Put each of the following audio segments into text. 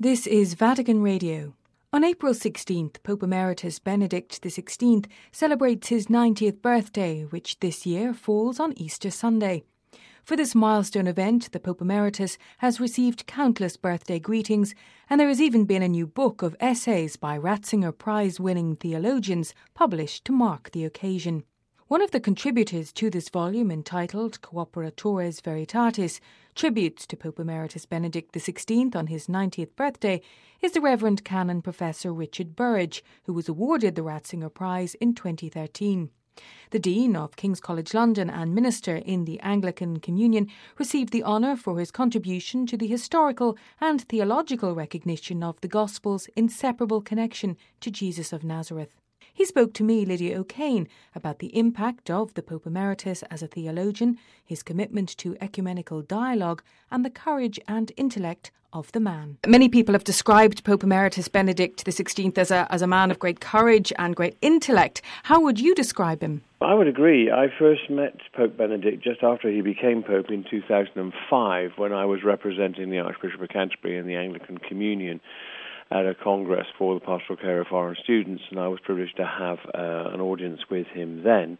This is Vatican Radio. On April 16th, Pope Emeritus Benedict XVI celebrates his 90th birthday, which this year falls on Easter Sunday. For this milestone event, the Pope Emeritus has received countless birthday greetings, and there has even been a new book of essays by Ratzinger Prize-winning theologians published to mark the occasion. One of the contributors to this volume, entitled Cooperatores Veritatis, Tributes to Pope Emeritus Benedict XVI on his 90th birthday, is the Reverend Canon Professor Richard Burridge, who was awarded the Ratzinger Prize in 2013. The Dean of King's College London and Minister in the Anglican Communion received the honour for his contribution to the historical and theological recognition of the Gospel's inseparable connection to Jesus of Nazareth. He spoke to me, Lydia O'Kane, about the impact of the Pope Emeritus as a theologian, his commitment to ecumenical dialogue, and the courage and intellect of the man. Many people have described Pope Emeritus Benedict XVI as a man of great courage and great intellect. How would you describe him? I would agree. I first met Pope Benedict just after he became Pope in 2005, when I was representing the Archbishop of Canterbury in the Anglican Communion at a congress for the pastoral care of foreign students, and I was privileged to have an audience with him then.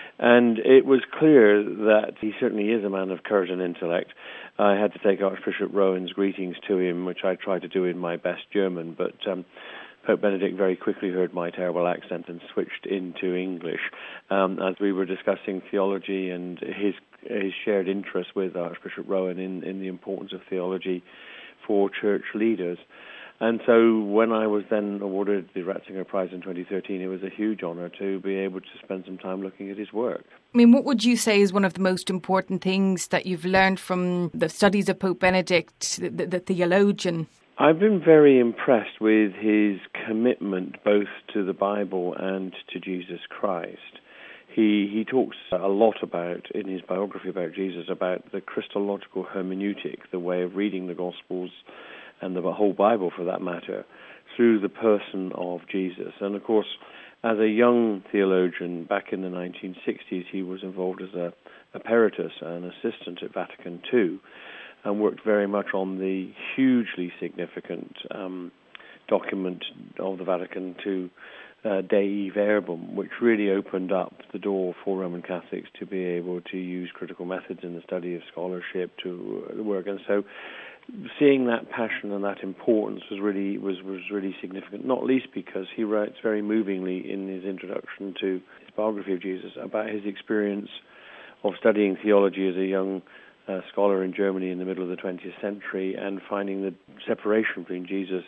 And it was clear that he certainly is a man of courage and intellect. I had to take Archbishop Rowan's greetings to him, which I tried to do in my best German, but Pope Benedict very quickly heard my terrible accent and switched into English as we were discussing theology and his shared interest with Archbishop Rowan in the importance of theology for church leaders. And so when I was then awarded the Ratzinger Prize in 2013, it was a huge honour to be able to spend some time looking at his work. I mean, what would you say is one of the most important things that you've learned from the studies of Pope Benedict, the theologian? I've been very impressed with his commitment both to the Bible and to Jesus Christ. He talks a lot about, in his biography about Jesus, about the Christological hermeneutic, the way of reading the Gospels, and the whole Bible for that matter, through the person of Jesus. And of course, as a young theologian back in the 1960s, he was involved as a peritus, an assistant at Vatican II, and worked very much on the hugely significant document of the Vatican II, Dei Verbum, which really opened up the door for Roman Catholics to be able to use critical methods in the study of scholarship to work. And so seeing that passion and that importance was really significant, not least because he writes very movingly in his introduction to his biography of Jesus about his experience of studying theology as a young scholar in Germany in the middle of the 20th century and finding the separation between Jesus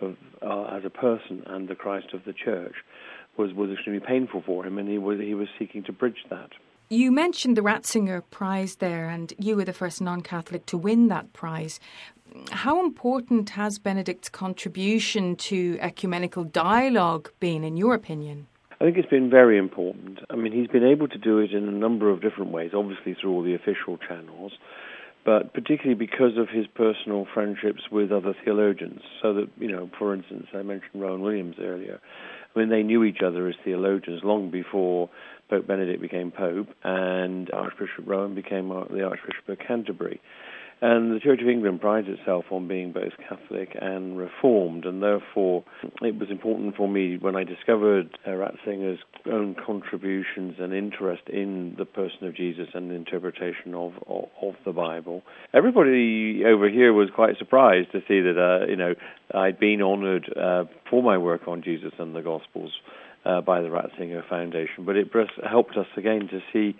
as a person and the Christ of the Church was extremely painful for him, and he was seeking to bridge that. You mentioned the Ratzinger Prize there, and you were the first non-Catholic to win that prize. How important has Benedict's contribution to ecumenical dialogue been, in your opinion? I think it's been very important. I mean, he's been able to do it in a number of different ways, obviously through all the official channels, but particularly because of his personal friendships with other theologians. So that, for instance, I mentioned Rowan Williams earlier. I mean, they knew each other as theologians long before Pope Benedict became Pope, and Archbishop Rowan became the Archbishop of Canterbury. And the Church of England prides itself on being both Catholic and Reformed, and therefore it was important for me when I discovered Ratzinger's own contributions and interest in the person of Jesus and the interpretation of the Bible. Everybody over here was quite surprised to see that I'd been honoured for my work on Jesus and the Gospels by the Ratzinger Foundation, but it helped us again to see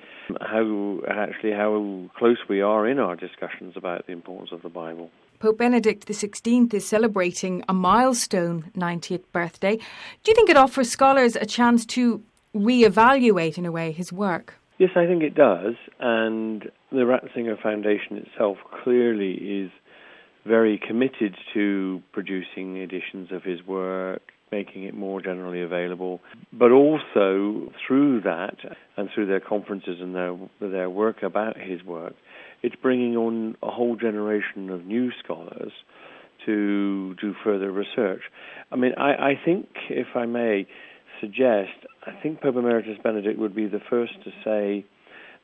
how close we are in our discussions about the importance of the Bible. Pope Benedict XVI is celebrating a milestone 90th birthday. Do you think it offers scholars a chance to re-evaluate, in a way, his work? Yes, I think it does, and the Ratzinger Foundation itself clearly is very committed to producing editions of his work, making it more generally available, but also through that and through their conferences and their work about his work, it's bringing on a whole generation of new scholars to do further research. I mean, I think, if I may suggest, I think Pope Emeritus Benedict would be the first to say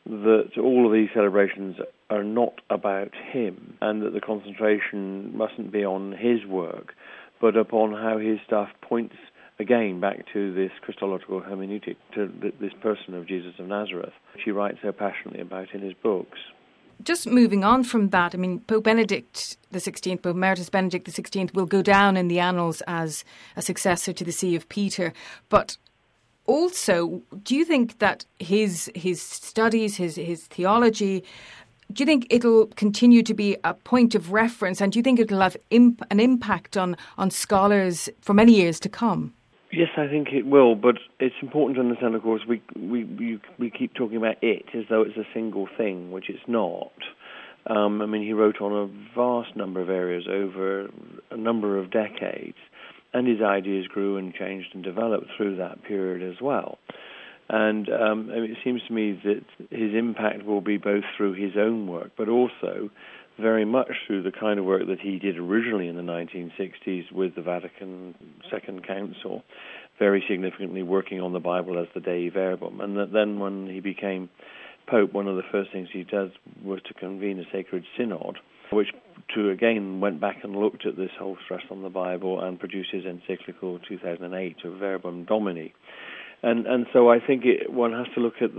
that all of these celebrations are not about him, and that the concentration mustn't be on his work, but upon how his stuff points again back to this Christological hermeneutic, to this person of Jesus of Nazareth, which he writes so passionately about in his books. Just moving on from that, I mean, Pope Benedict XVI, Pope Emeritus Benedict XVI, will go down in the annals as a successor to the See of Peter. But also, do you think that his studies, his theology, do you think it'll continue to be a point of reference, and do you think it'll have an impact on scholars for many years to come? Yes, I think it will, but it's important to understand, of course, we keep talking about it as though it's a single thing, which it's not. I mean, he wrote on a vast number of areas over a number of decades, and his ideas grew and changed and developed through that period as well. And it seems to me that his impact will be both through his own work, but also very much through the kind of work that he did originally in the 1960s with the Vatican II Council, very significantly working on the Bible as the Dei Verbum. And that then when he became Pope, one of the first things he does was to convene a sacred synod, which again went back and looked at this whole stress on the Bible and produced his encyclical 2008 of Verbum Domini. And so I think one has to look at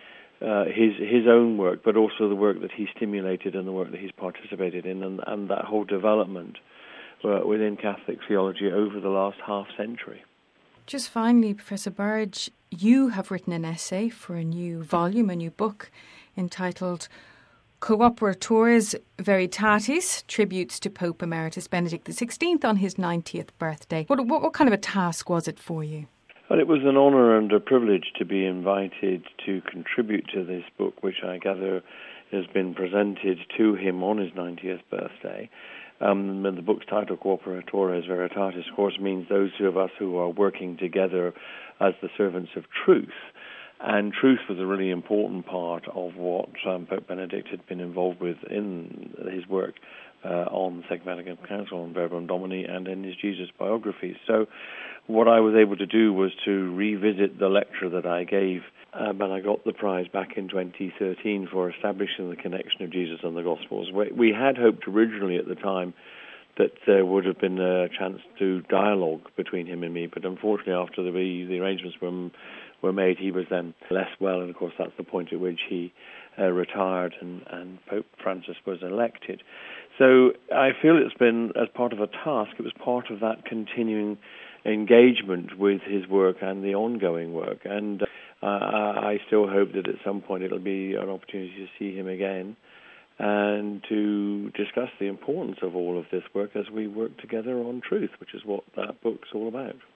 his own work, but also the work that he stimulated and the work that he's participated in, and that whole development within Catholic theology over the last half century. Just finally, Professor Burge, you have written an essay for a new volume, a new book entitled Cooperatores Veritatis, Tributes to Pope Emeritus Benedict XVI on his 90th birthday. What kind of a task was it for you? Well, it was an honour and a privilege to be invited to contribute to this book, which I gather has been presented to him on his 90th birthday. And the book's title, Cooperatores Veritatis, of course, means those of us who are working together as the servants of truth. And truth was a really important part of what Pope Benedict had been involved with in his work on the Second Vatican Council, on Verbum Domini, and in his Jesus biographies. So what I was able to do was to revisit the lecture that I gave, and I got the prize back in 2013 for establishing the connection of Jesus and the Gospels. We had hoped originally at the time that there would have been a chance to dialogue between him and me, but unfortunately after the arrangements were made, he was then less well, and of course that's the point at which he retired and Pope Francis was elected. So I feel it's been, as part of a task, it was part of that continuing engagement with his work and the ongoing work. And I still hope that at some point it'll be an opportunity to see him again and to discuss the importance of all of this work as we work together on truth, which is what that book's all about.